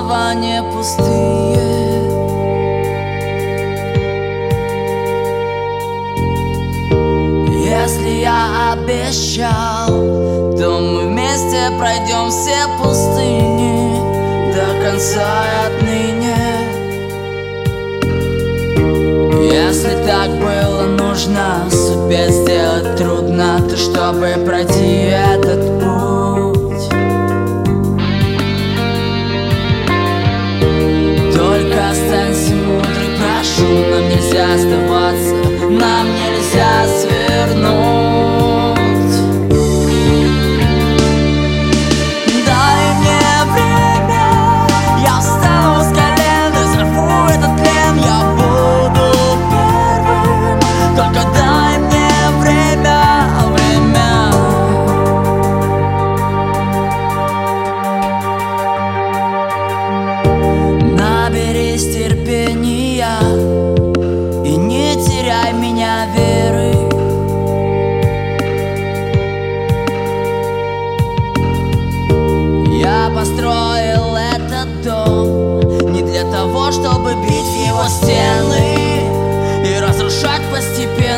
слова не пустые. Если я обещал, то мы вместе пройдем все пустыни до конца и отныне. Если так было нужно судьбе сделать трудно, то чтобы пройти этот путь, только останься мудрый, прошу. Нам нельзя сдаваться, нам нельзя свернуть. Дай мне время, я встану с колен и взорву этот плен. Я буду первым, только дай мне время, время. Наберись терпения и не теряй меня веры. Я построил этот дом не для того, чтобы бить в его стены и разрушать постепенно.